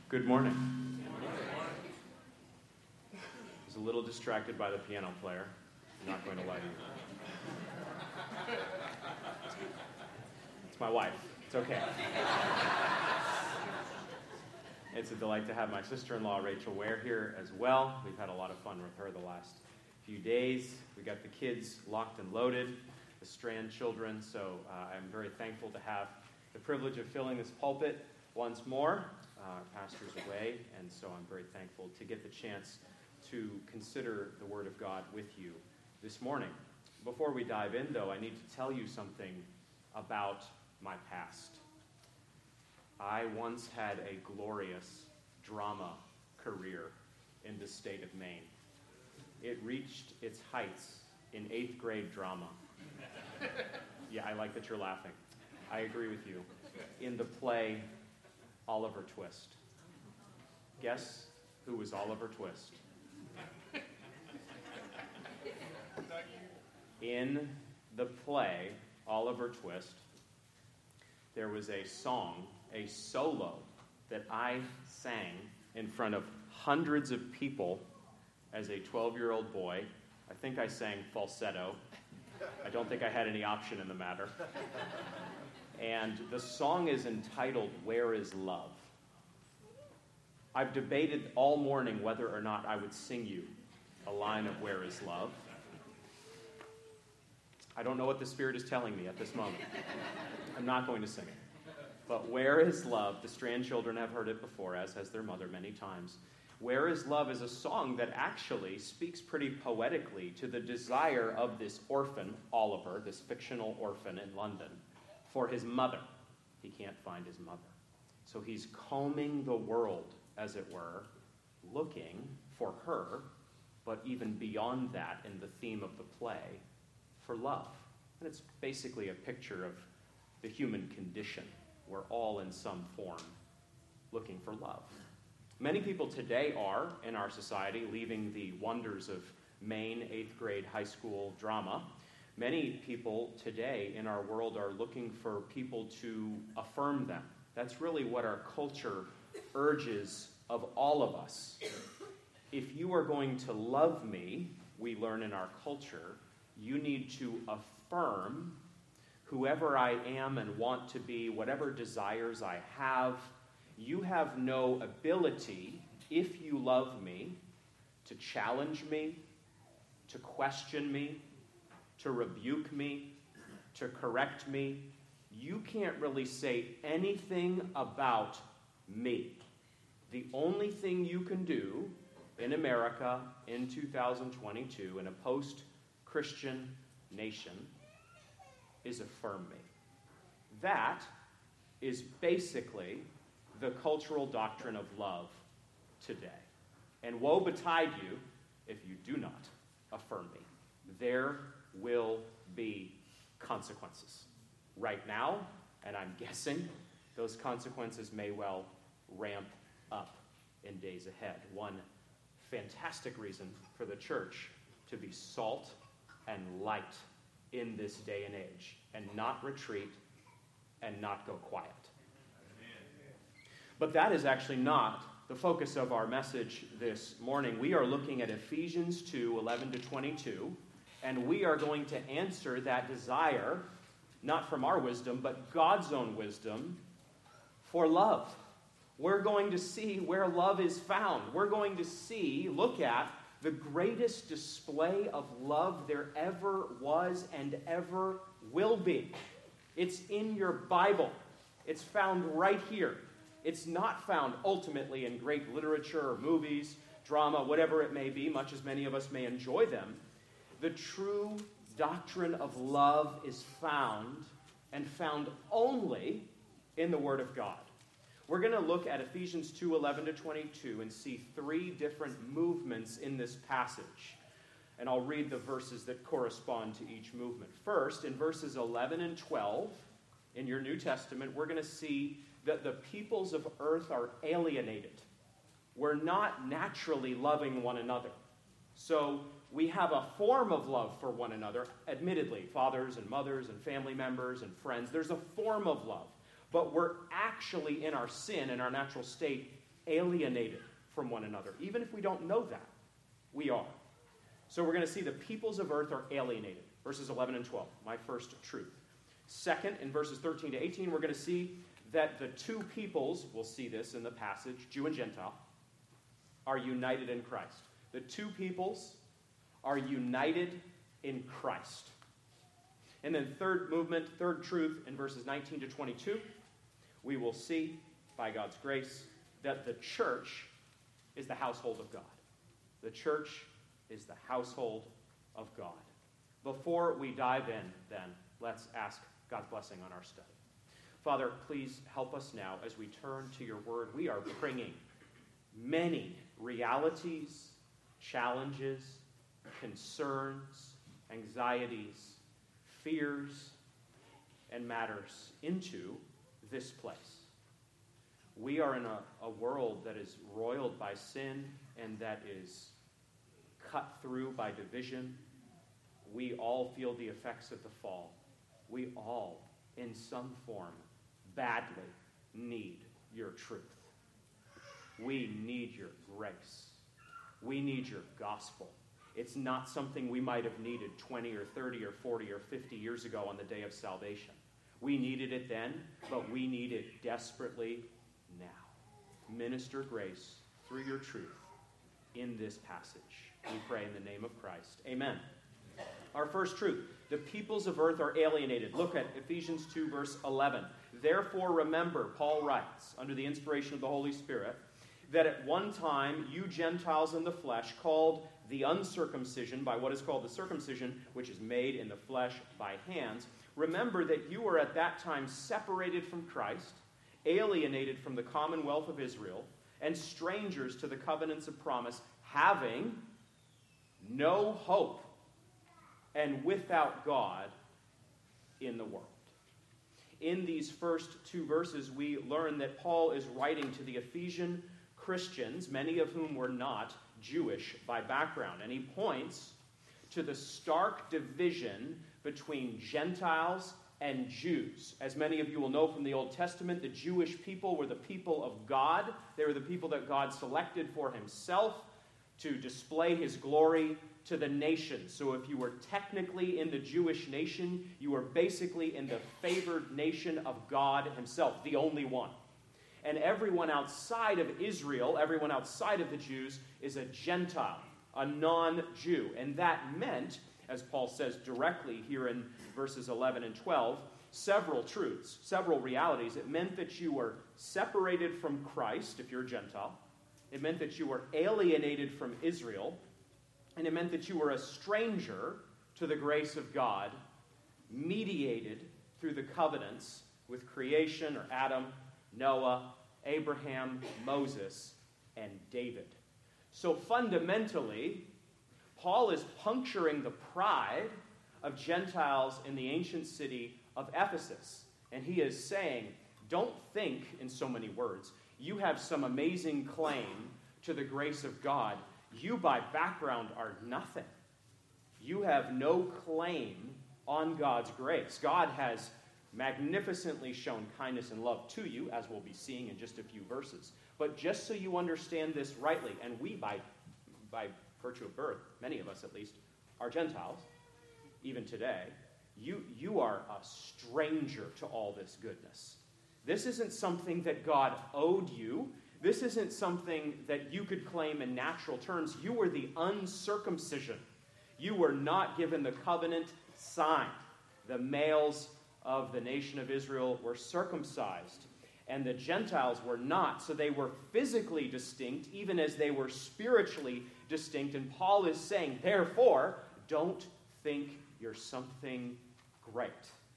Good morning. I was a little distracted by the piano player. I'm not going to lie to you. It's my wife. It's okay. It's a delight to have my sister-in-law, Rachel Ware, here as well. We've had a lot of fun with her the last few days. We got the kids locked and loaded, the Strand children, so I'm very thankful to have the privilege of filling this pulpit once more. Our pastor's away, and so I'm very thankful to get the chance to consider the Word of God with you this morning. Before we dive in, though, I need to tell you something about my past. I once had a glorious drama career in the state of Maine. It reached its heights in 8th grade drama. Yeah, I like that you're laughing. I agree with you. In the play Oliver Twist. Guess who was Oliver Twist? In the play Oliver Twist, there was a song, a solo, that I sang in front of hundreds of people as a 12-year-old boy. I think I sang falsetto. I don't think I had any option in the matter. And the song is entitled, Where is Love? I've debated all morning whether or not I would sing you a line of Where is Love. I don't know what the Spirit is telling me at this moment. I'm not going to sing it. But Where is Love? The Strand children have heard it before, as has their mother many times. Where is Love is a song that actually speaks pretty poetically to the desire of this orphan, Oliver, this fictional orphan in London, for his mother. He can't find his mother. So he's combing the world, as it were, looking for her, but even beyond that in the theme of the play, for love. And it's basically a picture of the human condition. We're all in some form looking for love. Many people today are, in our society, leaving the wonders of Maine 8th grade high school drama. Many people today in our world are looking for people to affirm them. That's really what our culture urges of all of us. If you are going to love me, we learn in our culture, you need to affirm whoever I am and want to be, whatever desires I have. You have no ability, if you love me, to challenge me, to question me, to rebuke me, to correct me. You can't really say anything about me. The only thing you can do in America in 2022, in a post-Christian nation, is affirm me. That is basically the cultural doctrine of love today. And woe betide you if you do not affirm me. There will be consequences. Right now, and I'm guessing, those consequences may well ramp up in days ahead. One fantastic reason for the church to be salt and light in this day and age, and not retreat and not go quiet. But that is actually not the focus of our message this morning. We are looking at Ephesians 2, 11 to 22, and we are going to answer that desire, not from our wisdom, but God's own wisdom, for love. We're going to see where love is found. We're going to look at the greatest display of love there ever was and ever will be. It's in your Bible. It's found right here. It's not found ultimately in great literature or movies, drama, whatever it may be, much as many of us may enjoy them. The true doctrine of love is found, and found only in the Word of God. We're going to look at Ephesians 2, 11 to 22 and see three different movements in this passage. And I'll read the verses that correspond to each movement. First, in verses 11 and 12, in your New Testament, we're going to see that the peoples of earth are alienated. We're not naturally loving one another. So we have a form of love for one another, admittedly, fathers and mothers and family members and friends. There's a form of love. But we're actually, in our sin, in our natural state, alienated from one another. Even if we don't know that, we are. So we're going to see the peoples of earth are alienated. Verses 11 and 12, my first truth. Second, in verses 13 to 18, we're going to see that the two peoples, we'll see this in the passage, Jew and Gentile, are united in Christ. The two peoples are united in Christ. And then third movement, third truth, in verses 19 to 22, we will see, by God's grace, that the church is the household of God. The church is the household of God. Before we dive in, then, let's ask God's blessing on our study. Father, please help us now as we turn to your word. We are bringing many realities, challenges, concerns, anxieties, fears, and matters into this place. We are in a world that is roiled by sin and that is cut through by division. We all feel the effects of the fall. We all, in some form, badly need your truth. We need your grace. We need your gospel. It's not something we might have needed 20 or 30 or 40 or 50 years ago on the day of salvation. We needed it then, but we need it desperately now. Minister grace through your truth in this passage. We pray in the name of Christ. Amen. Our first truth, the peoples of earth are alienated. Look at Ephesians 2, verse 11. Therefore remember, Paul writes, under the inspiration of the Holy Spirit, that at one time you Gentiles in the flesh, called the uncircumcision by what is called the circumcision, which is made in the flesh by hands, remember that you were at that time separated from Christ, alienated from the commonwealth of Israel, and strangers to the covenants of promise, having no hope and without God in the world. In these first two verses, we learn that Paul is writing to the Ephesian Christians, many of whom were not Jewish by background. And he points to the stark division between Gentiles and Jews. As many of you will know from the Old Testament, the Jewish people were the people of God. They were the people that God selected for himself to display his glory to the nations. So if you were technically in the Jewish nation, you were basically in the favored nation of God himself, the only one. And everyone outside of Israel, everyone outside of the Jews, is a Gentile, a non-Jew. And that meant, as Paul says directly here in verses 11 and 12, several truths, several realities. It meant that you were separated from Christ, if you're a Gentile. It meant that you were alienated from Israel. And it meant that you were a stranger to the grace of God, mediated through the covenants with creation, or Adam, Noah, Abraham, Moses, and David. So fundamentally, Paul is puncturing the pride of Gentiles in the ancient city of Ephesus. And he is saying, don't think, in so many words, you have some amazing claim to the grace of God. You, by background, are nothing. You have no claim on God's grace. God has magnificently shown kindness and love to you, as we'll be seeing in just a few verses. But just so you understand this rightly, and we, by virtue of birth, many of us at least, are Gentiles, even today, you are a stranger to all this goodness. This isn't something that God owed you. This isn't something that you could claim in natural terms. You were the uncircumcision. You were not given the covenant sign. The males of the nation of Israel were circumcised, and the Gentiles were not. So they were physically distinct, even as they were spiritually distinct. And Paul is saying, therefore, don't think you're something great.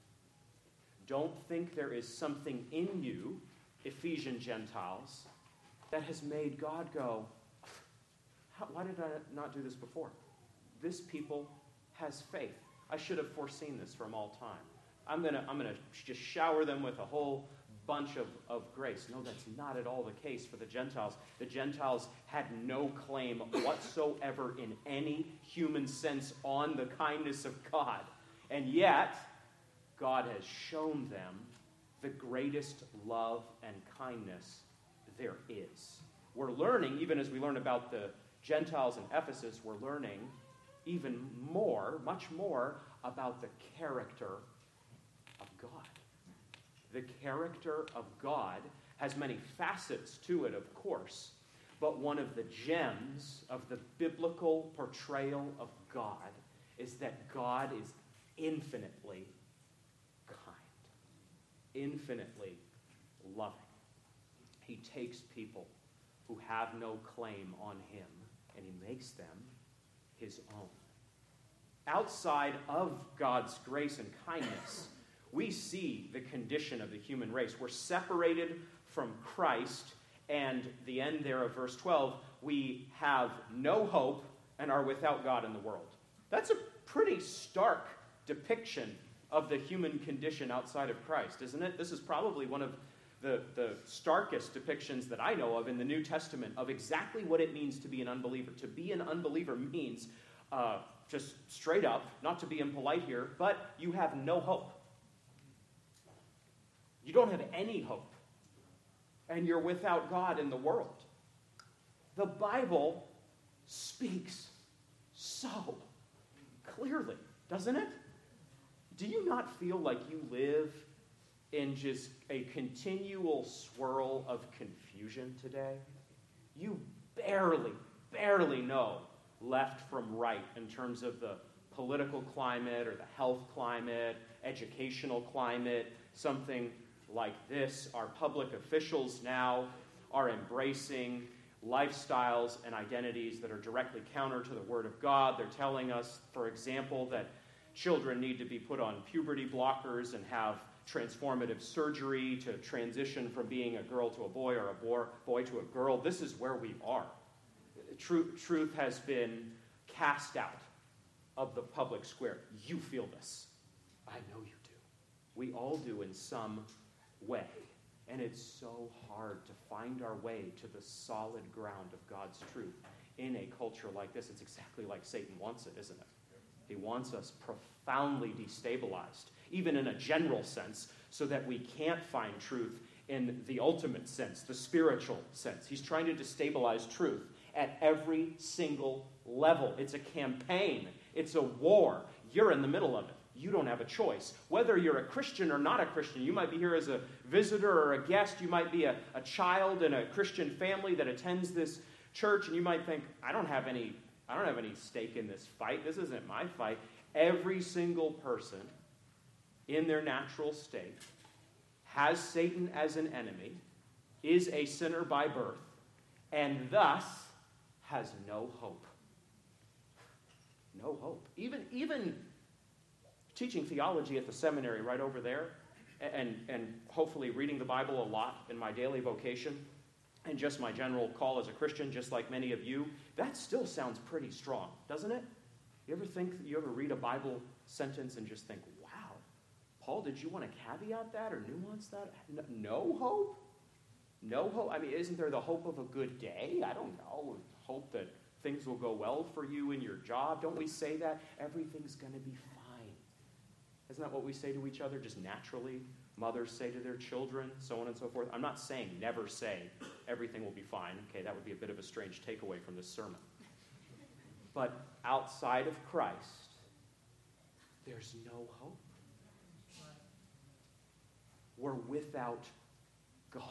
Don't think there is something in you, Ephesian Gentiles, that has made God go, why did I not do this before? This people has faith. I should have foreseen this from all time. I'm gonna just shower them with a whole bunch of grace. No, that's not at all the case for the Gentiles. The Gentiles had no claim whatsoever in any human sense on the kindness of God. And yet, God has shown them the greatest love and kindness there is. We're learning, even as we learn about the Gentiles in Ephesus, we're learning even more, much more, about the character of God. The character of God has many facets to it, of course, but one of the gems of the biblical portrayal of God is that God is infinitely kind, infinitely loving. He takes people who have no claim on him, and he makes them his own. Outside of God's grace and kindness, we see the condition of the human race. We're separated from Christ, and the end there of verse 12, we have no hope and are without God in the world. That's a pretty stark depiction of the human condition outside of Christ, isn't it? This is probably one of the starkest depictions that I know of in the New Testament of exactly what it means to be an unbeliever. To be an unbeliever means, just straight up, not to be impolite here, but you have no hope. You don't have any hope. And you're without God in the world. The Bible speaks so clearly, doesn't it? Do you not feel like you live in just a continual swirl of confusion today? You barely know left from right in terms of the political climate or the health climate, educational climate, something like this. Our public officials now are embracing lifestyles and identities that are directly counter to the Word of God. They're telling us, for example, that children need to be put on puberty blockers and have transformative surgery to transition from being a girl to a boy or a boy to a girl. This is where we are. Truth has been cast out of the public square. You feel this. I know you do. We all do in some way. And it's so hard to find our way to the solid ground of God's truth in a culture like this. It's exactly like Satan wants it, isn't it? He wants us profoundly destabilized, even in a general sense, so that we can't find truth in the ultimate sense, the spiritual sense. He's trying to destabilize truth at every single level. It's a campaign. It's a war. You're in the middle of it. You don't have a choice. Whether you're a Christian or not a Christian, you might be here as a visitor or a guest. You might be a child in a Christian family that attends this church, and you might think, I don't have any stake in this fight. This isn't my fight. Every single person in their natural state has Satan as an enemy, is a sinner by birth, and thus has no hope. No hope. Even teaching theology at the seminary right over there, and hopefully reading the Bible a lot in my daily vocation, and just my general call as a Christian, just like many of you, that still sounds pretty strong, doesn't it? You ever read a Bible sentence and just think, wow, Paul, did you want to caveat that or nuance that? No hope? No hope? I mean, isn't there the hope of a good day? I don't know. Hope that things will go well for you in your job. Don't we say that? Everything's going to be fine. Isn't that what we say to each other just naturally? Mothers say to their children, so on and so forth. I'm not saying never say everything will be fine. Okay, that would be a bit of a strange takeaway from this sermon. But outside of Christ, there's no hope. We're without God.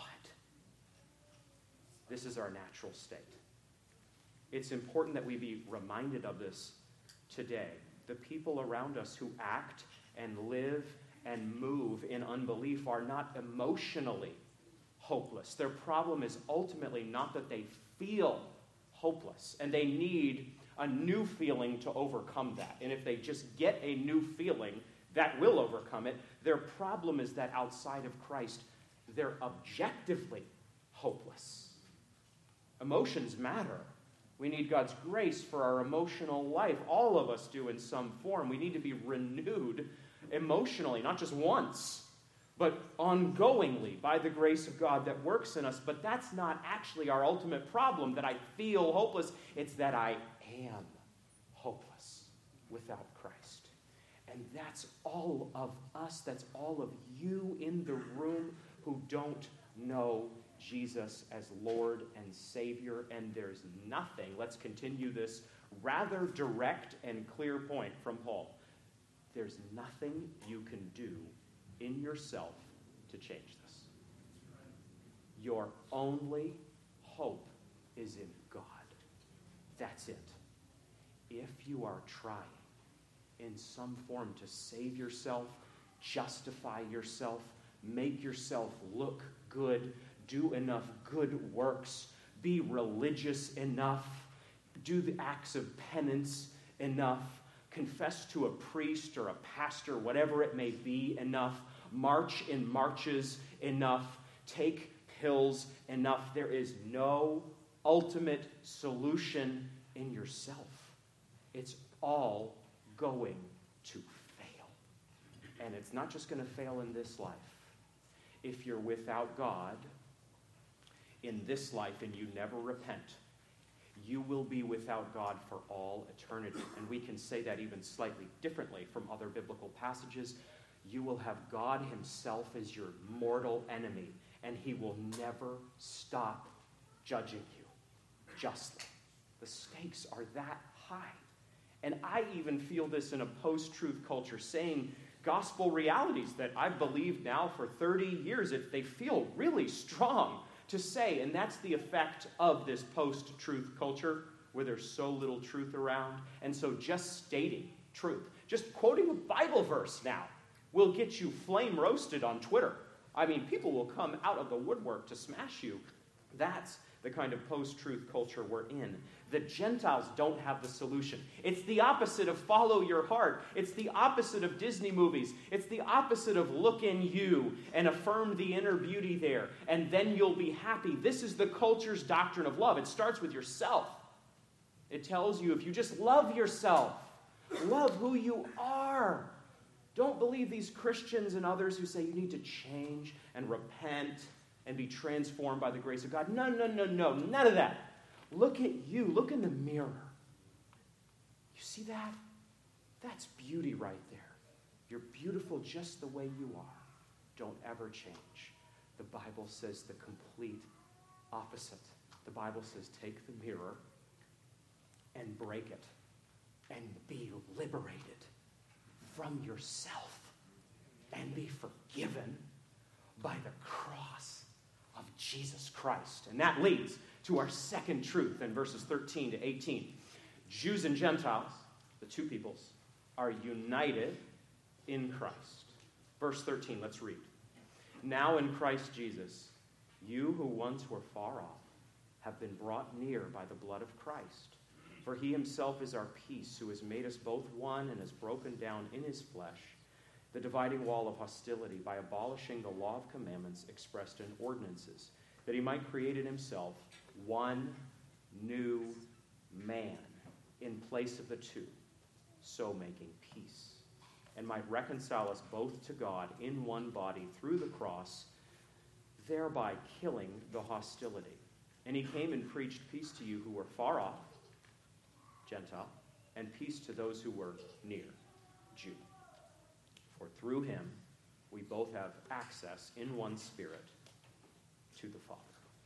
This is our natural state. It's important that we be reminded of this today. The people around us who act and live and move in unbelief are not emotionally hopeless. Their problem is ultimately not that they feel hopeless, and they need a new feeling to overcome that. And if they just get a new feeling, that will overcome it. Their problem is that outside of Christ, they're objectively hopeless. Emotions matter. We need God's grace for our emotional life. All of us do in some form. We need to be renewed emotionally, not just once, but ongoingly by the grace of God that works in us. But that's not actually our ultimate problem, that I feel hopeless. It's that I am hopeless without Christ. And that's all of us, that's all of you in the room who don't know Jesus as Lord and Savior, and there's nothing, let's continue this rather direct and clear point from Paul. There's nothing you can do in yourself to change this. Your only hope is in God. That's it. If you are trying in some form to save yourself, justify yourself, make yourself look good, do enough good works, be religious enough, do the acts of penance enough, confess to a priest or a pastor, whatever it may be, enough, march in marches enough, take pills enough. There is no ultimate solution in yourself. It's all going to fail. And it's not just going to fail in this life. If you're without God in this life and you never repent, you will be without God for all eternity. And we can say that even slightly differently from other biblical passages. You will have God himself as your mortal enemy, and he will never stop judging you justly. The stakes are that high. And I even feel this in a post-truth culture, saying gospel realities that I've believed now for 30 years. They feel really strong to say, and that's the effect of this post-truth culture, where there's so little truth around. And so just stating truth, just quoting a Bible verse now, will get you flame roasted on Twitter. I mean, people will come out of the woodwork to smash you. That's the kind of post-truth culture we're in. The Gentiles don't have the solution. It's the opposite of follow your heart. It's the opposite of Disney movies. It's the opposite of look in you and affirm the inner beauty there, and then you'll be happy. This is the culture's doctrine of love. It starts with yourself. It tells you if you just love yourself, love who you are. Don't believe these Christians and others who say you need to change and repent and be transformed by the grace of God. No, none of that. Look at you. Look in the mirror. You see that? That's beauty right there. You're beautiful just the way you are. Don't ever change. The Bible says the complete opposite. The Bible says take the mirror and break it and be liberated from yourself and be forgiven by the cross of Jesus Christ. And that leads to our second truth in verses 13 to 18. Jews and Gentiles, the two peoples, are united in Christ. Verse 13, let's read. Now in Christ Jesus, you who once were far off have been brought near by the blood of Christ. For he himself is our peace, who has made us both one and has broken down in his flesh the dividing wall of hostility by abolishing the law of commandments expressed in ordinances, that he might create in himself one new man in place of the two, so making peace, and might reconcile us both to God in one body through the cross, thereby killing the hostility. And he came and preached peace to you who were far off, Gentile, and peace to those who were near, Jew. For through him we both have access in one Spirit to the Father.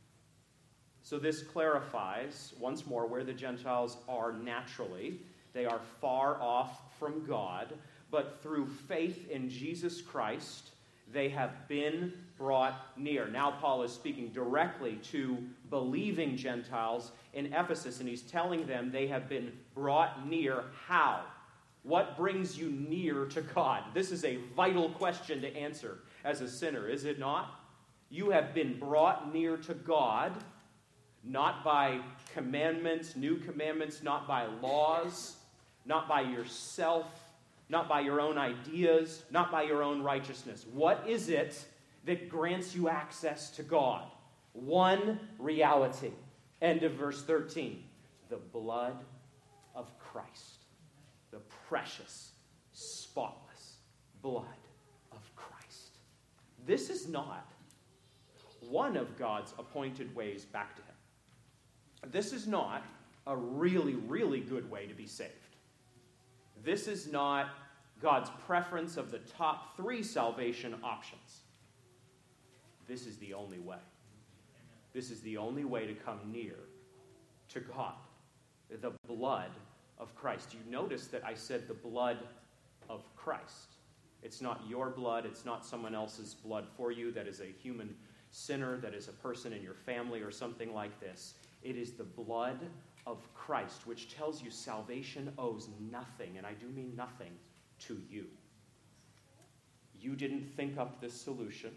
So this clarifies once more where the Gentiles are naturally. They are far off from God, but through faith in Jesus Christ, they have been brought near. Now Paul is speaking directly to believing Gentiles in Ephesus, and he's telling them they have been brought near. How? What brings you near to God? This is a vital question to answer as a sinner, is it not? You have been brought near to God, not by commandments, new commandments, not by laws, not by yourself, not by your own ideas, not by your own righteousness. What is it that grants you access to God? One reality. End of verse 13. The blood of Christ. The precious, spotless blood of Christ. This is not one of God's appointed ways back to him. This is not a really, really good way to be saved. This is not God's preference of the top 3 salvation options. This is the only way. This is the only way to come near to God. The blood of Christ. You notice that I said the blood of Christ. It's not your blood. It's not someone else's blood for you that is a human sinner, that is a person in your family or something like this. It is the blood of Christ, which tells you salvation owes nothing, and I do mean nothing, to you. You didn't think up this solution.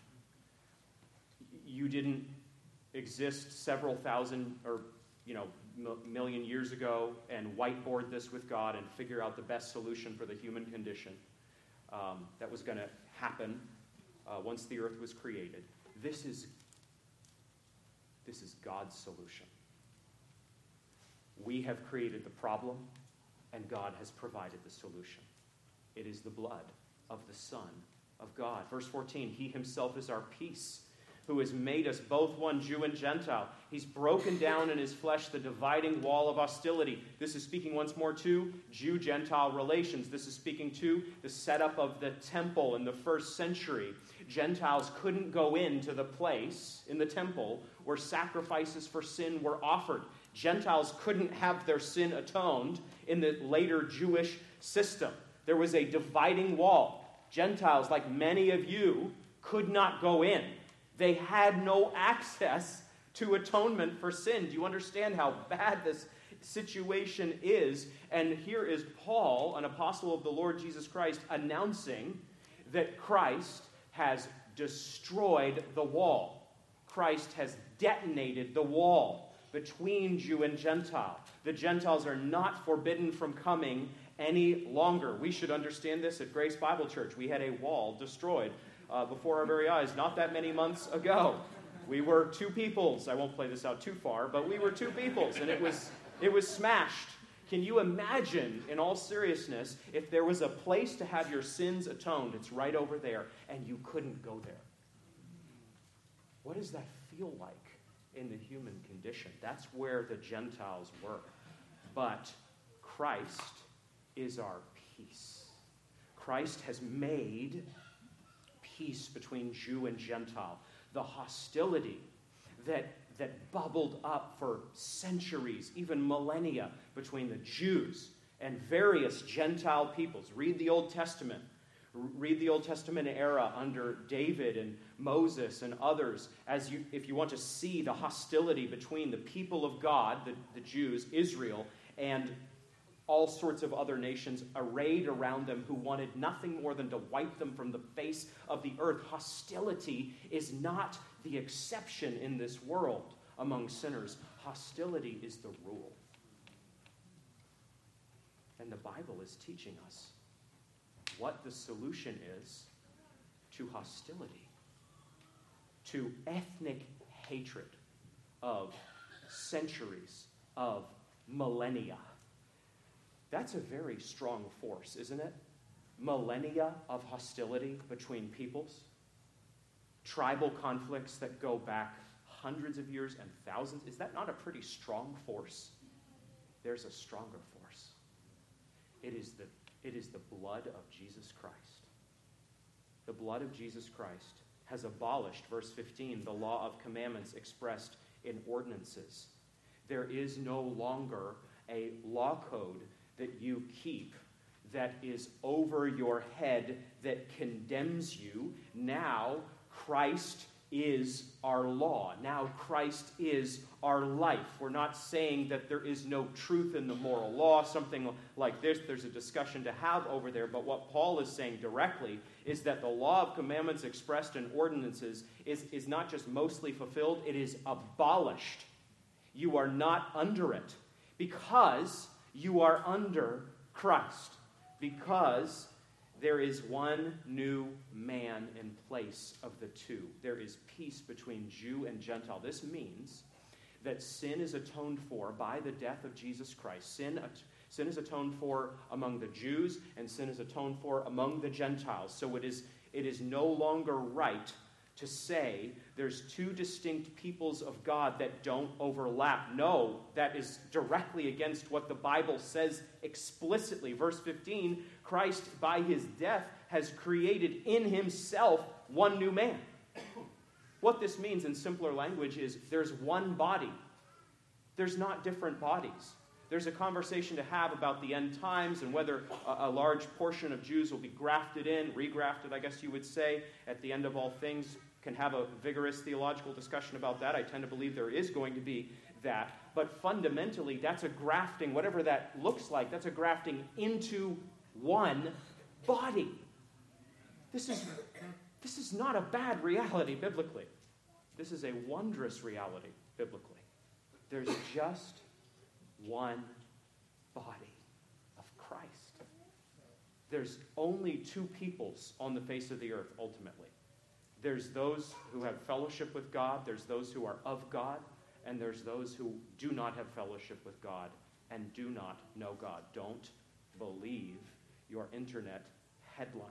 You didn't exist several thousand or million years ago and whiteboard this with God and figure out the best solution for the human condition that was going to happen once the earth was created. This is God's solution. We have created the problem, and God has provided the solution. It is the blood of the Son of God. Verse 14, He Himself is our peace, who has made us both one, Jew and Gentile. He's broken down in His flesh the dividing wall of hostility. This is speaking once more to Jew-Gentile relations. This is speaking to the setup of the temple in the first century. Gentiles couldn't go into the place in the temple where sacrifices for sin were offered. Gentiles couldn't have their sin atoned in the later Jewish system. There was a dividing wall. Gentiles, like many of you, could not go in. They had no access to atonement for sin. Do you understand how bad this situation is? And here is Paul, an apostle of the Lord Jesus Christ, announcing that Christ has destroyed the wall. Christ has detonated the wall between Jew and Gentile. The Gentiles are not forbidden from coming any longer. We should understand this at Grace Bible Church. We had a wall destroyed before our very eyes not that many months ago. We were two peoples. I won't play this out too far, but we were two peoples, and it was smashed. Can you imagine, in all seriousness, if there was a place to have your sins atoned? It's right over there, and you couldn't go there. What does that feel like in the human condition? That's where the Gentiles were. But Christ is our peace. Christ has made peace between Jew and Gentile. The hostility that bubbled up for centuries, even millennia, between the Jews and various Gentile peoples. Read the Old Testament. Read the Old Testament era under David and Moses and others, if you want to see the hostility between the people of God, the Jews, Israel, and all sorts of other nations arrayed around them who wanted nothing more than to wipe them from the face of the earth. Hostility is not the exception in this world among sinners. Hostility is the rule. And the Bible is teaching us what the solution is to hostility, to ethnic hatred of centuries, of millennia. That's a very strong force, isn't it? Millennia of hostility between peoples. Tribal conflicts that go back hundreds of years and thousands. Is that not a pretty strong force? There's a stronger force. It is the blood of Jesus Christ. The blood of Jesus Christ has abolished, verse 15, the law of commandments expressed in ordinances. There is no longer a law code that you keep that is over your head that condemns you. Now Christ is our law. Now Christ is our life. We're not saying that there is no truth in the moral law, something like this. There's a discussion to have over there, but what Paul is saying directly is that the law of commandments expressed in ordinances is not just mostly fulfilled, it is abolished. You are not under it because you are under Christ, because there is one new man in place of the two. There is peace between Jew and Gentile. This means that sin is atoned for by the death of Jesus Christ. Sin is atoned for among the Jews, and sin is atoned for among the Gentiles. So it is no longer right to say there's two distinct peoples of God that don't overlap. No, that is directly against what the Bible says explicitly. Verse 15, Christ, by his death, has created in himself one new man. What this means in simpler language is there's one body. There's not different bodies. There's a conversation to have about the end times and whether a large portion of Jews will be grafted in, regrafted, I guess you would say, at the end of all things. Can have a vigorous theological discussion about that. I tend to believe there is going to be that. But fundamentally, that's a grafting, whatever that looks like, that's a grafting into one body. This is not a bad reality biblically. This is a wondrous reality biblically. There's just one body of Christ. There's only two peoples on the face of the earth, ultimately. There's those who have fellowship with God, there's those who are of God, and there's those who do not have fellowship with God and do not know God. Don't believe your internet headlines.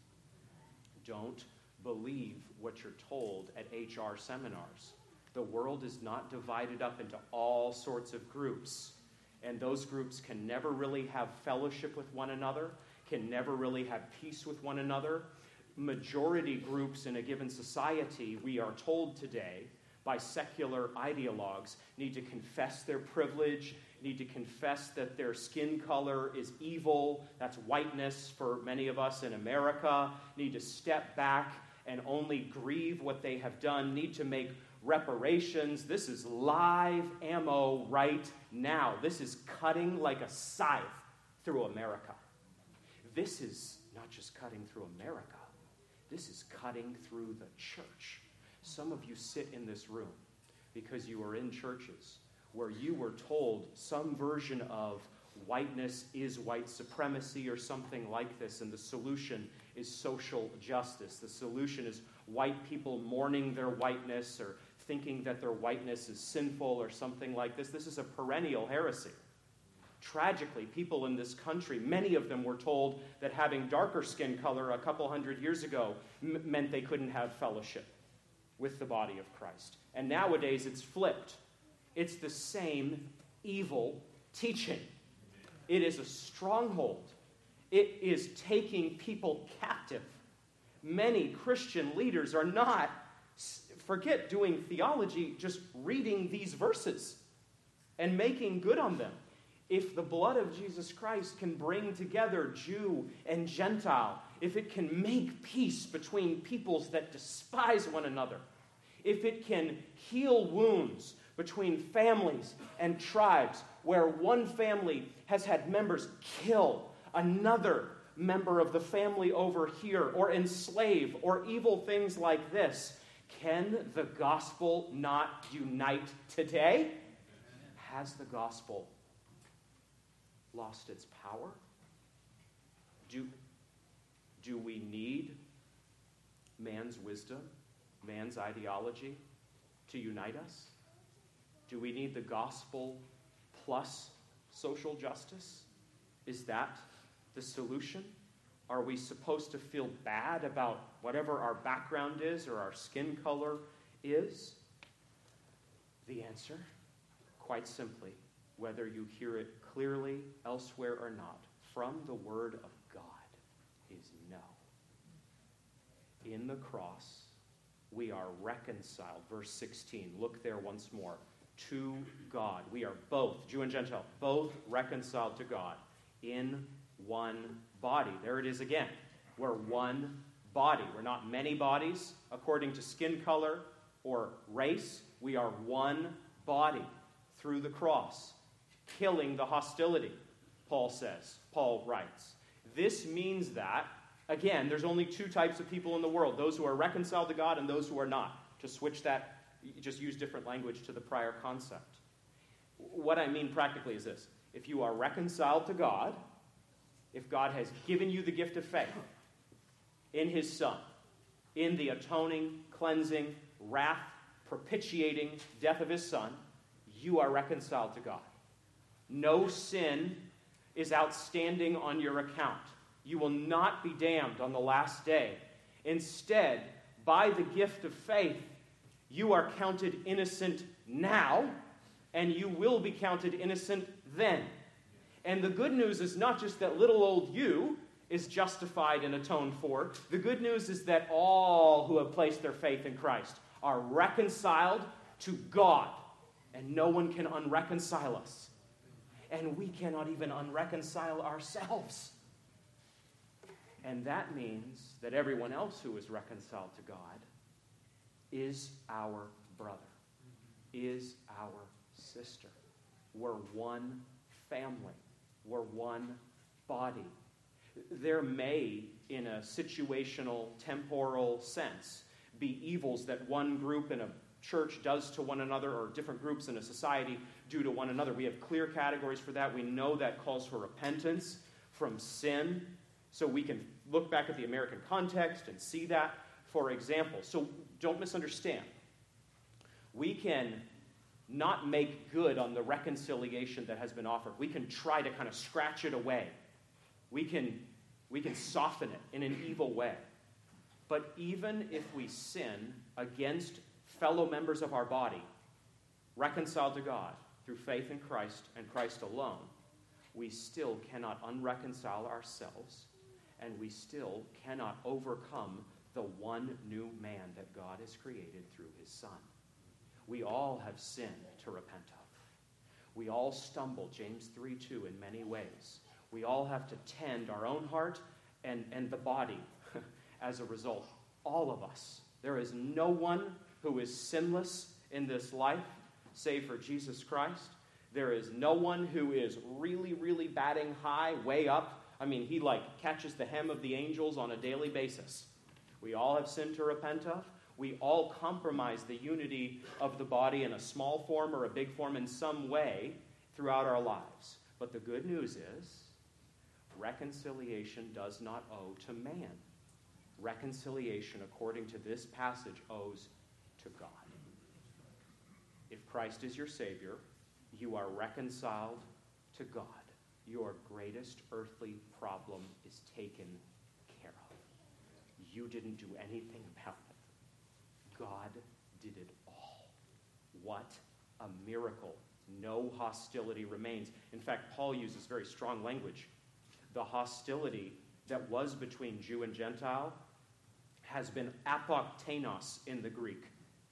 Don't believe what you're told at HR seminars. The world is not divided up into all sorts of groups, and those groups can never really have fellowship with one another, can never really have peace with one another. Majority groups in a given society, we are told today, by secular ideologues, need to confess their privilege, need to confess that their skin color is evil, that's whiteness for many of us in America, need to step back and only grieve what they have done, need to make reparations. This is live ammo right now. This is cutting like a scythe through America. This is not just cutting through America. This is cutting through the church. Some of you sit in this room because you are in churches where you were told some version of whiteness is white supremacy or something like this, and the solution is social justice. The solution is white people mourning their whiteness or thinking that their whiteness is sinful or something like this. This is a perennial heresy. Tragically, people in this country, many of them were told that having darker skin color a couple hundred years ago meant they couldn't have fellowship with the body of Christ. And nowadays it's flipped. It's the same evil teaching. It is a stronghold. It is taking people captive. Many Christian leaders are not, forget doing theology, just reading these verses and making good on them. If the blood of Jesus Christ can bring together Jew and Gentile, if it can make peace between peoples that despise one another, if it can heal wounds between families and tribes where one family has had members kill another member of the family over here, or enslave, or evil things like this, can the gospel not unite today? Has the gospel lost its power? Do we need man's wisdom, man's ideology to unite us? Do we need the gospel plus social justice? Is that the solution? Are we supposed to feel bad about whatever our background is or our skin color is? The answer, quite simply, whether you hear it clearly elsewhere or not, from the Word of God, is no. In the cross, we are reconciled. Verse 16, look there once more. To God. We are both, Jew and Gentile, both reconciled to God in one body. There it is again. We're one body. We're not many bodies according to skin color or race. We are one body through the cross, killing the hostility, Paul says, Paul writes. This means that, again, there's only two types of people in the world, those who are reconciled to God and those who are not. To switch that, just use different language to the prior concept. What I mean practically is this. If you are reconciled to God, if God has given you the gift of faith in His Son, in the atoning, cleansing, wrath, propitiating death of His Son, you are reconciled to God. No sin is outstanding on your account. You will not be damned on the last day. Instead, by the gift of faith, you are counted innocent now, and you will be counted innocent then. And the good news is not just that little old you is justified and atoned for. The good news is that all who have placed their faith in Christ are reconciled to God, and no one can unreconcile us. And we cannot even unreconcile ourselves. And that means that everyone else who is reconciled to God is our brother, is our sister. We're one family. We're one body. There may, in a situational, temporal sense, be evils that one group in a church does to one another, or different groups in a society do to one another. We have clear categories for that. We know that calls for repentance from sin. So we can look back at the American context and see that, for example. So don't misunderstand. We can not make good on the reconciliation that has been offered. We can try to kind of scratch it away. We can soften it in an evil way. But even if we sin against fellow members of our body, reconciled to God through faith in Christ and Christ alone, we still cannot unreconcile ourselves, and we still cannot overcome the one new man that God has created through his Son. We all have sinned to repent of. We all stumble, James 3:2, in many ways. We all have to tend our own heart and the body as a result. All of us. There is no one who is sinless in this life save for Jesus Christ. There is no one who is really, really batting high, way up. I mean, he catches the hem of the angels on a daily basis. We all have sin to repent of. We all compromise the unity of the body in a small form or a big form in some way throughout our lives. But the good news is, reconciliation does not owe to man. Reconciliation, according to this passage, owes to God. If Christ is your Savior, you are reconciled to God. Your greatest earthly problem is taken care of. You didn't do anything about it. God did it all. What a miracle. No hostility remains. In fact, Paul uses very strong language. The hostility that was between Jew and Gentile has been apoktenos in the Greek.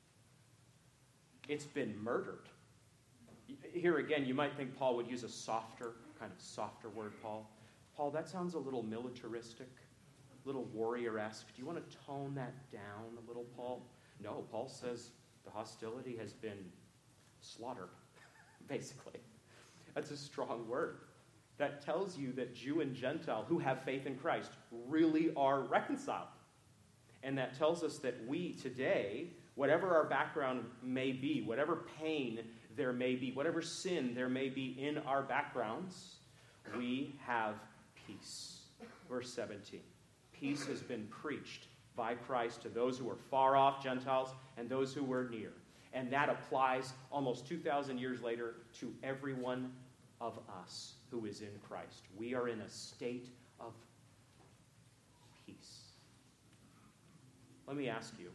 It's been murdered. Here again, you might think Paul would use a softer word, Paul. Paul, that sounds a little militaristic, a little warrior-esque. Do you want to tone that down a little, Paul? No, Paul says the hostility has been slaughtered, basically. That's a strong word. That tells you that Jew and Gentile who have faith in Christ really are reconciled. And that tells us that we today, whatever our background may be, whatever pain there may be, whatever sin there may be in our backgrounds, we have peace. Verse 17. Peace has been preached by Christ to those who are far off, Gentiles, and those who were near. And that applies almost 2,000 years later to every one of us who is in Christ. We are in a state of peace. Let me ask you,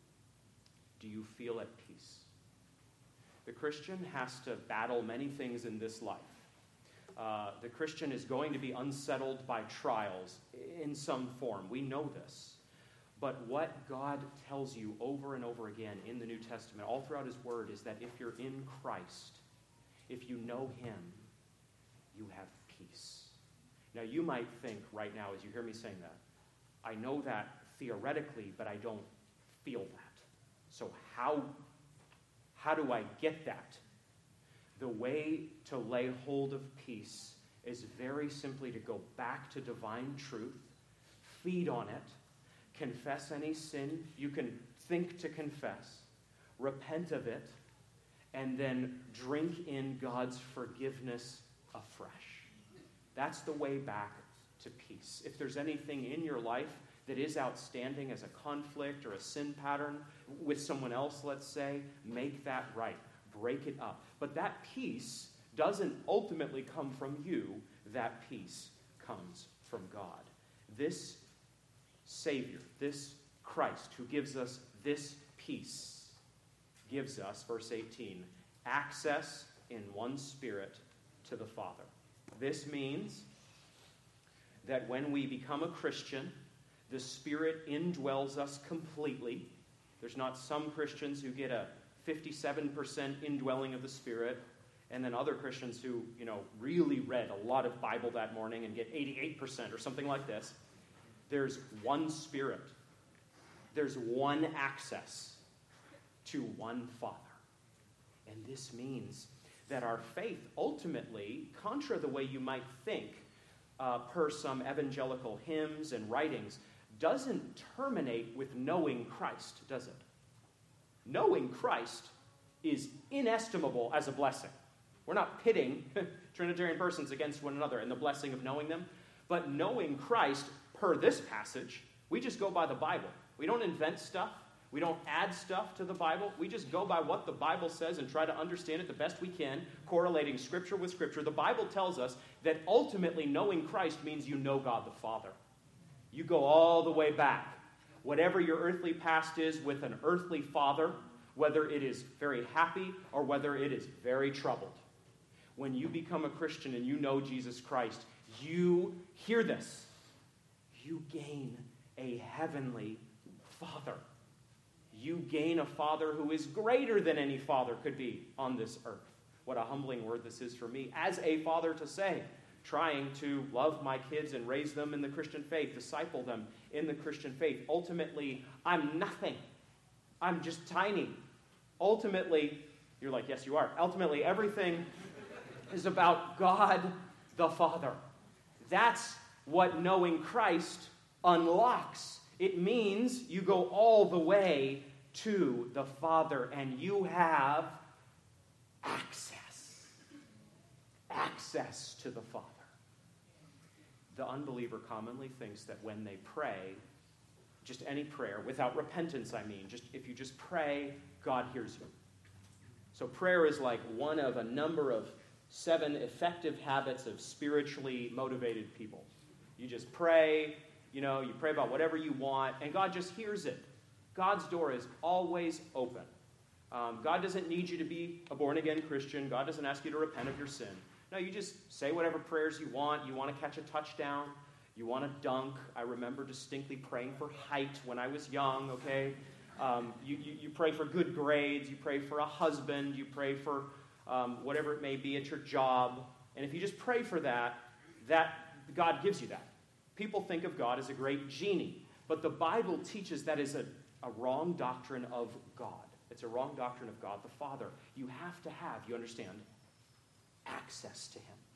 do you feel at peace? The Christian has to battle many things in this life. The Christian is going to be unsettled by trials in some form. We know this. But what God tells you over and over again in the New Testament, all throughout his word, is that if you're in Christ, if you know him, you have peace. Now, you might think right now, as you hear me saying that, I know that theoretically, but I don't feel that. So how do I get that? The way to lay hold of peace is very simply to go back to divine truth, feed on it, confess any sin you can think to confess, repent of it, and then drink in God's forgiveness afresh. That's the way back to peace. If there's anything in your life that is outstanding as a conflict or a sin pattern with someone else, let's say, make that right. Break it up. But that peace doesn't ultimately come from you. That peace comes from God. This Savior, this Christ who gives us this peace, gives us, verse 18, access in one Spirit to the Father. This means that when we become a Christian, the Spirit indwells us completely. There's not some Christians who get a 57% indwelling of the Spirit, and then other Christians who, really read a lot of Bible that morning and get 88% or something like this. There's one Spirit. There's one access to one Father. And this means that our faith ultimately, contra the way you might think, per some evangelical hymns and writings, doesn't terminate with knowing Christ, does it? Knowing Christ is inestimable as a blessing. We're not pitting Trinitarian persons against one another in the blessing of knowing them, but knowing Christ, per this passage, we just go by the Bible. We don't invent stuff. We don't add stuff to the Bible. We just go by what the Bible says and try to understand it the best we can, correlating Scripture with Scripture. The Bible tells us that ultimately knowing Christ means you know God the Father. You go all the way back. Whatever your earthly past is with an earthly father, whether it is very happy or whether it is very troubled. When you become a Christian and you know Jesus Christ, you hear this. You gain a heavenly Father. You gain a Father who is greater than any father could be on this earth. What a humbling word this is for me as a father to say, trying to love my kids and raise them in the Christian faith, disciple them in the Christian faith. Ultimately, I'm nothing. I'm just tiny. Ultimately, you're like, yes, you are. Ultimately, everything is about God the Father. That's what knowing Christ unlocks. It means you go all the way to the Father and you have access. Access to the Father. The unbeliever commonly thinks that when they pray, just any prayer, without repentance, just if you just pray, God hears you. So prayer is like one of a number of 7 effective habits of spiritually motivated people. You just pray, you pray about whatever you want, and God just hears it. God's door is always open. God doesn't need you to be a born-again Christian. God doesn't ask you to repent of your sin. No, you just say whatever prayers you want. You want to catch a touchdown. You want to dunk. I remember distinctly praying for height when I was young, okay? You pray for good grades. You pray for a husband. You pray for whatever it may be at your job. And if you just pray for that God gives you that. People think of God as a great genie. But the Bible teaches that is a wrong doctrine of God. It's a wrong doctrine of God the Father. You have to have, you understand, access to Him.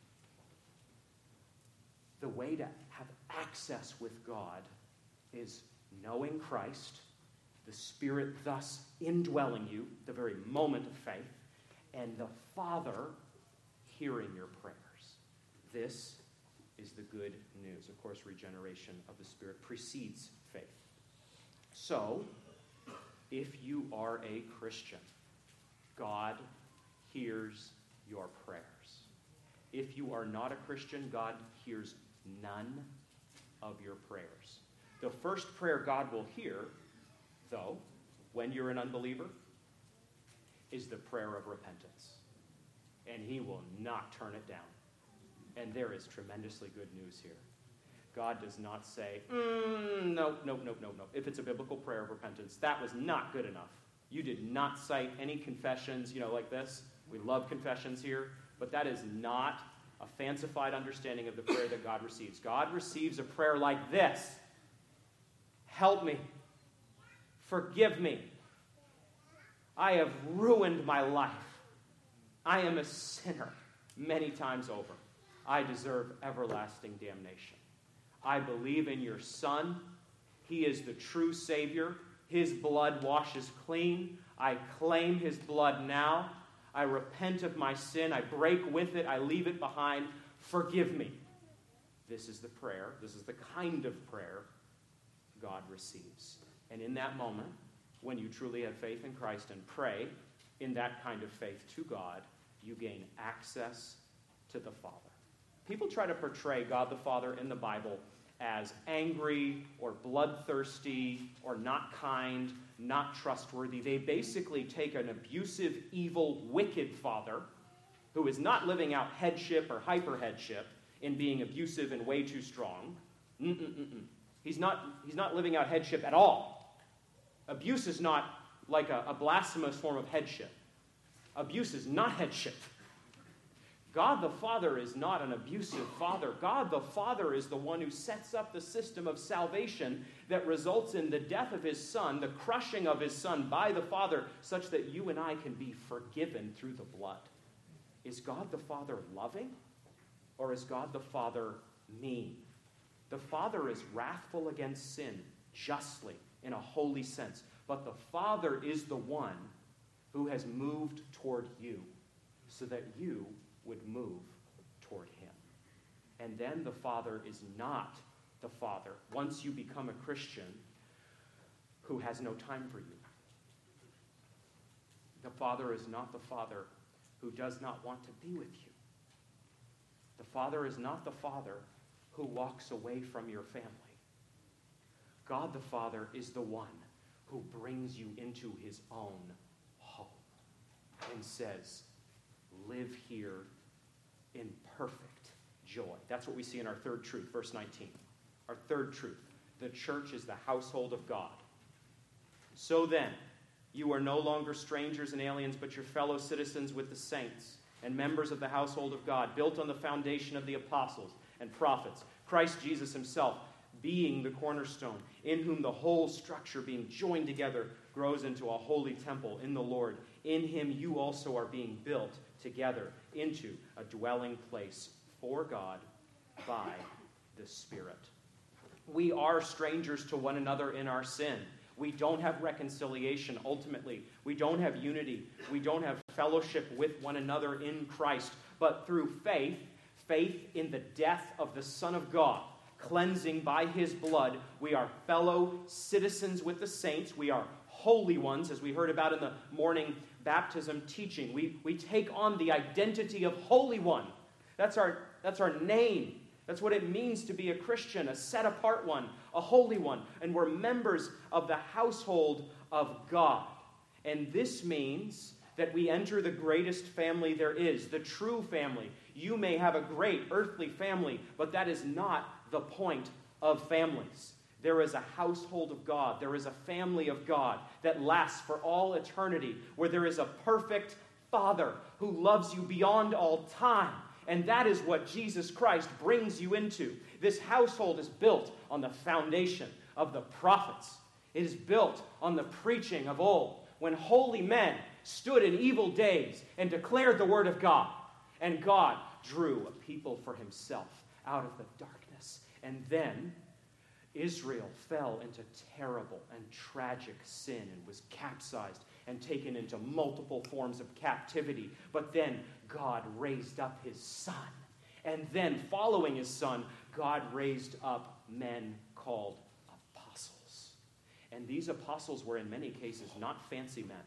The way to have access with God is knowing Christ, the Spirit thus indwelling you, the very moment of faith, and the Father hearing your prayers. This is the good news. Of course, regeneration of the Spirit precedes faith. So, if you are a Christian, God hears your prayers. If you are not a Christian, God hears none of your prayers. The first prayer God will hear, though, when you're an unbeliever, is the prayer of repentance. And He will not turn it down. And there is tremendously good news here. God does not say, no. If it's a biblical prayer of repentance, that was not good enough. You did not cite any confessions, like this. We love confessions here. But that is not a fancified understanding of the prayer that God receives. God receives a prayer like this. Help me. Forgive me. I have ruined my life. I am a sinner many times over. I deserve everlasting damnation. I believe in your Son. He is the true Savior. His blood washes clean. I claim His blood now. I repent of my sin. I break with it. I leave it behind. Forgive me. This is the prayer. This is the kind of prayer God receives. And in that moment, when you truly have faith in Christ and pray in that kind of faith to God, you gain access to the Father. People try to portray God the Father in the Bible as angry or bloodthirsty or not kind, not trustworthy. They basically take an abusive, evil, wicked father who is not living out headship or hyper-headship in being abusive and way too strong. He's not living out headship at all. Abuse is not like a blasphemous form of headship. Abuse is not headship. God the Father is not an abusive father. God the Father is the one who sets up the system of salvation that results in the death of his Son, the crushing of his Son by the Father, such that you and I can be forgiven through the blood. Is God the Father loving, or is God the Father mean? The Father is wrathful against sin, justly, in a holy sense. But the Father is the one who has moved toward you, so that you would move toward him. And then the Father is not the Father, once you become a Christian, who has no time for you. The Father is not the Father who does not want to be with you. The Father is not the Father who walks away from your family. God the Father is the one who brings you into his own home and says, live here in perfect joy. That's what we see in our third truth, verse 19. Our third truth, the church is the household of God. So then, you are no longer strangers and aliens, but your fellow citizens with the saints and members of the household of God, built on the foundation of the apostles and prophets, Christ Jesus himself being the cornerstone, in whom the whole structure being joined together grows into a holy temple in the Lord. In him you also are being built together into a dwelling place for God by the Spirit. We are strangers to one another in our sin. We don't have reconciliation ultimately. We don't have unity. We don't have fellowship with one another in Christ. But through faith in the death of the Son of God, cleansing by his blood, we are fellow citizens with the saints. We are holy ones, as we heard about in the morning baptism teaching. We take on the identity of Holy One. That's our name. That's what it means to be a Christian, a set-apart one, a holy one. And we're members of the household of God. And this means that we enter the greatest family there is, the true family. You may have a great earthly family, but that is not the point of families. There is a household of God. There is a family of God that lasts for all eternity, where there is a perfect Father who loves you beyond all time. And that is what Jesus Christ brings you into. This household is built on the foundation of the prophets. It is built on the preaching of old, when holy men stood in evil days and declared the word of God. And God drew a people for himself out of the darkness. And then Israel fell into terrible and tragic sin and was capsized and taken into multiple forms of captivity. But then God raised up his Son. And then, following his Son, God raised up men called apostles. And these apostles were in many cases not fancy men.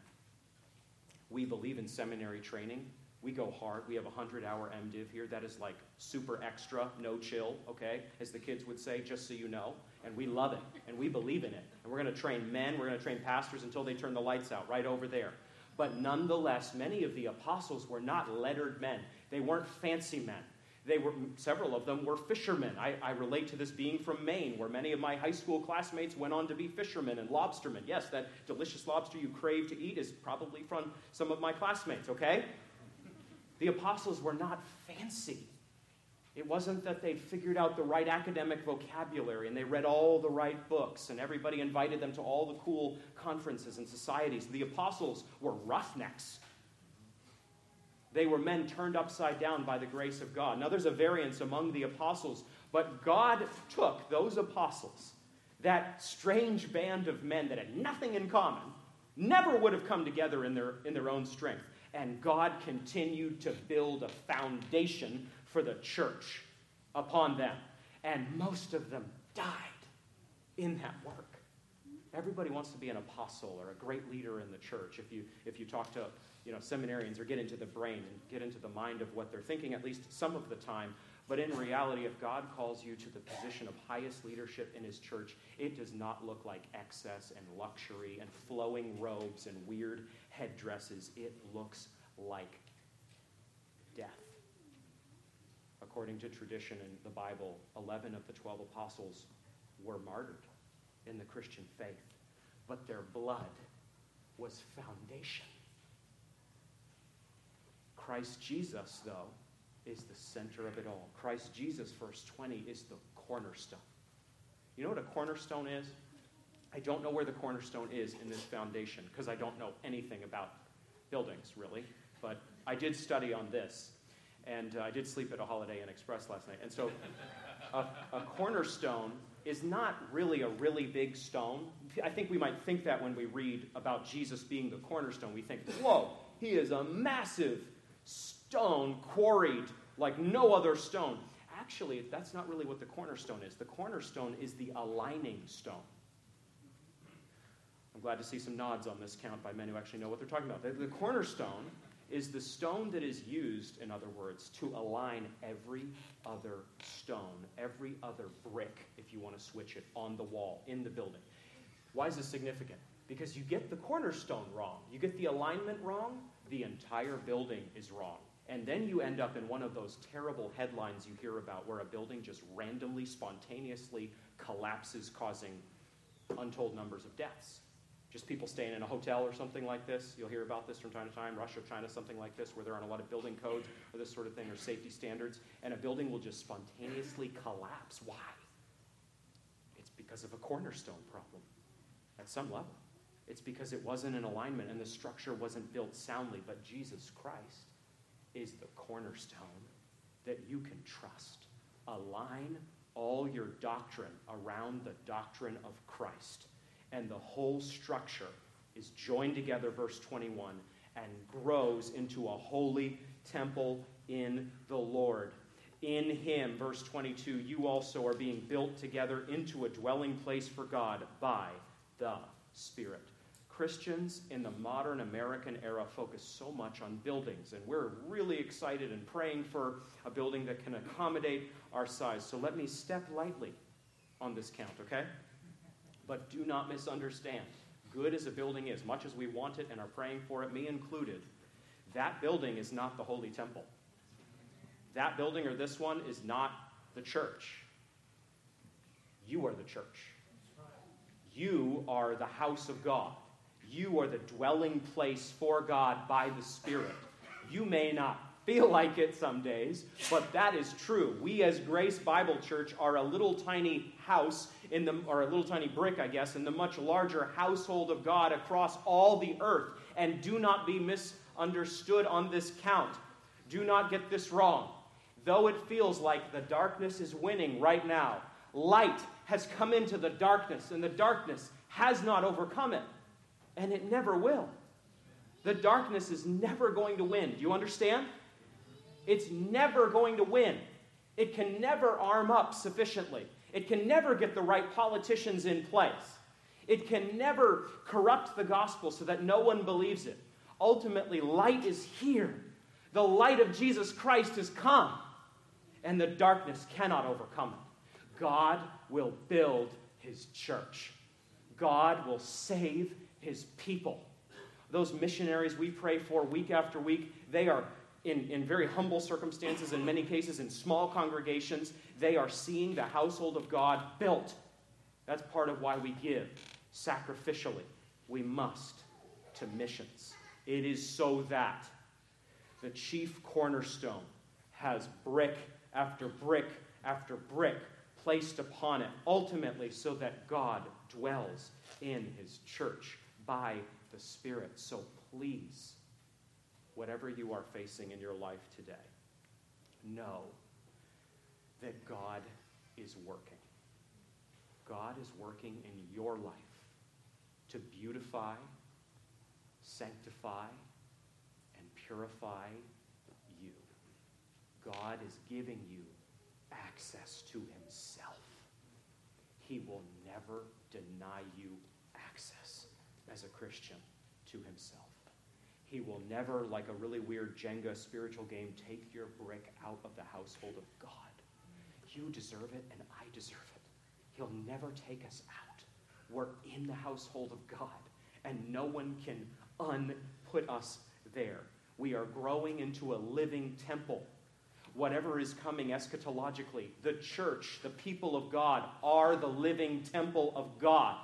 We believe in seminary training. We go hard. We have a 100-hour MDiv here. That is like super extra, no chill, okay? As the kids would say, just so you know. And we love it, and we believe in it. And we're going to train men, we're going to train pastors until they turn the lights out, right over there. But nonetheless, many of the apostles were not lettered men. They weren't fancy men. Several of them were fishermen. I relate to this being from Maine, where many of my high school classmates went on to be fishermen and lobstermen. Yes, that delicious lobster you crave to eat is probably from some of my classmates, okay? The apostles were not fancy. It wasn't that they figured out the right academic vocabulary and they read all the right books and everybody invited them to all the cool conferences and societies. The apostles were roughnecks. They were men turned upside down by the grace of God. Now there's a variance among the apostles, but God took those apostles, that strange band of men that had nothing in common, never would have come together in their own strength. And God continued to build a foundation for the church upon them. And most of them died in that work. Everybody wants to be an apostle or a great leader in the church. If you talk to seminarians or get into the brain and get into the mind of what they're thinking, at least some of the time. But in reality, if God calls you to the position of highest leadership in his church, it does not look like excess and luxury and flowing robes and weird headdresses. It looks like death. According to tradition in the Bible, 11 of the 12 apostles were martyred in the Christian faith. But their blood was foundation. Christ Jesus, though, is the center of it all. Christ Jesus, verse 20, is the cornerstone. You know what a cornerstone is? I don't know where the cornerstone is in this foundation because I don't know anything about buildings, really. But I did study on this, and I did sleep at a Holiday Inn Express last night. And so a cornerstone is not really a really big stone. I think we might think that when we read about Jesus being the cornerstone. We think, whoa, he is a massive stone quarried like no other stone. Actually, that's not really what the cornerstone is. The cornerstone is the aligning stone. I'm glad to see some nods on this count by men who actually know what they're talking about. The cornerstone is the stone that is used, in other words, to align every other stone, every other brick, if you want to switch it, on the wall, in the building. Why is this significant? Because you get the cornerstone wrong. You get the alignment wrong, the entire building is wrong. And then you end up in one of those terrible headlines you hear about where a building just randomly, spontaneously collapses, causing untold numbers of deaths. Just people staying in a hotel or something like this. You'll hear about this from time to time. Russia, China, something like this, where there aren't a lot of building codes or this sort of thing, or safety standards. And a building will just spontaneously collapse. Why? It's because of a cornerstone problem at some level. It's because it wasn't in alignment and the structure wasn't built soundly. But Jesus Christ is the cornerstone that you can trust. Align all your doctrine around the doctrine of Christ. And the whole structure is joined together, verse 21, and grows into a holy temple in the Lord. In him, verse 22, you also are being built together into a dwelling place for God by the Spirit. Christians in the modern American era focus so much on buildings, and we're really excited and praying for a building that can accommodate our size. So let me step lightly on this count, okay? But do not misunderstand. Good as a building is, much as we want it and are praying for it, me included, that building is not the holy temple. That building or this one is not the church. You are the church. You are the house of God. You are the dwelling place for God by the Spirit. You may not feel like it some days, but that is true. We as Grace Bible Church are a little tiny house or a little tiny brick, I guess, in the much larger household of God across all the earth. And do not be misunderstood on this count. Do not get this wrong. Though it feels like the darkness is winning right now, light has come into the darkness, and the darkness has not overcome it. And it never will. The darkness is never going to win. Do you understand? It's never going to win. It can never arm up sufficiently. It can never get the right politicians in place. It can never corrupt the gospel so that no one believes it. Ultimately, light is here. The light of Jesus Christ has come, and the darkness cannot overcome it. God will build his church. God will save his people. Those missionaries we pray for week after week, they are in very humble circumstances, in many cases in small congregations. They are seeing the household of God built. That's part of why we give sacrificially. We must to missions. It is so that the chief cornerstone has brick after brick after brick placed upon it, ultimately so that God dwells in his church by the Spirit. So please, whatever you are facing in your life today, know that God is working. God is working in your life to beautify, sanctify, and purify you. God is giving you access to himself. He will never deny you access as a Christian to himself. He will never, like a really weird Jenga spiritual game, take your brick out of the household of God. You deserve it, and I deserve it. He'll never take us out. We're in the household of God, and no one can unput us there. We are growing into a living temple. Whatever is coming eschatologically, the church, the people of God, are the living temple of God.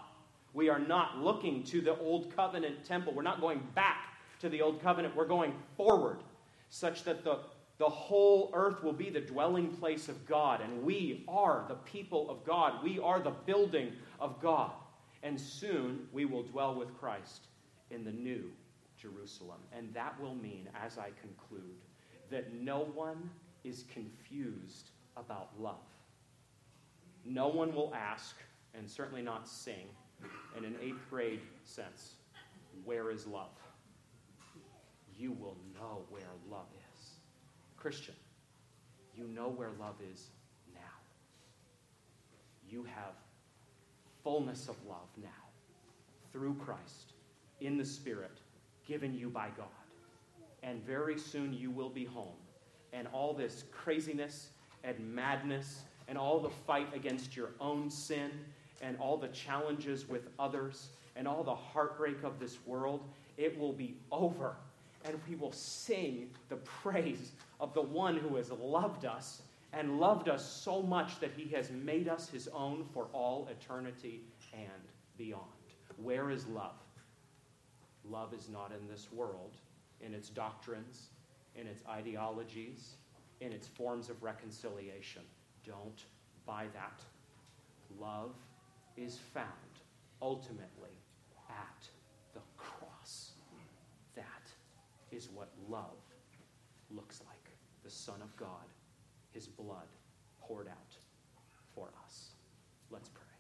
We are not looking to the Old Covenant temple. We're not going back to the Old Covenant. We're going forward, such that the whole earth will be the dwelling place of God, and we are the people of God. We are the building of God. And soon we will dwell with Christ in the new Jerusalem. And that will mean, as I conclude, that no one is confused about love. No one will ask, and certainly not sing, in an 8th grade sense, where is love? You will know where love is. Christian, you know where love is now. You have fullness of love now, through Christ, in the Spirit, given you by God. And very soon you will be home. And all this craziness and madness and all the fight against your own sin and all the challenges with others and all the heartbreak of this world, it will be over. And we will sing the praise of the one who has loved us and loved us so much that he has made us his own for all eternity and beyond. Where is love? Love is not in this world, in its doctrines, in its ideologies, in its forms of reconciliation. Don't buy that. Love is found ultimately at the cross. That is what love looks like. The Son of God, his blood poured out for us. Let's pray.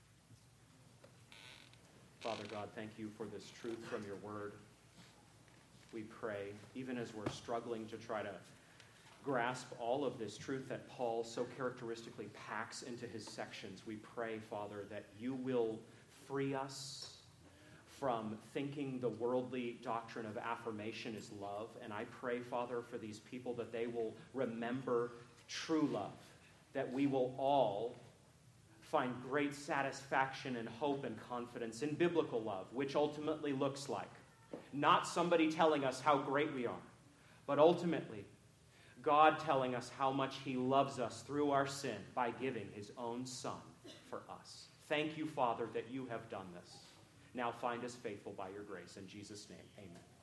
Father God, thank you for this truth from your word. We pray, even as we're struggling to try to grasp all of this truth that Paul so characteristically packs into his sections, we pray, Father, that you will free us from thinking the worldly doctrine of affirmation is love. And I pray, Father, for these people that they will remember true love, that we will all find great satisfaction and hope and confidence in biblical love, which ultimately looks like not somebody telling us how great we are, but ultimately God telling us how much he loves us through our sin by giving his own Son for us. Thank you, Father, that you have done this. Now find us faithful by your grace. In Jesus' name, amen.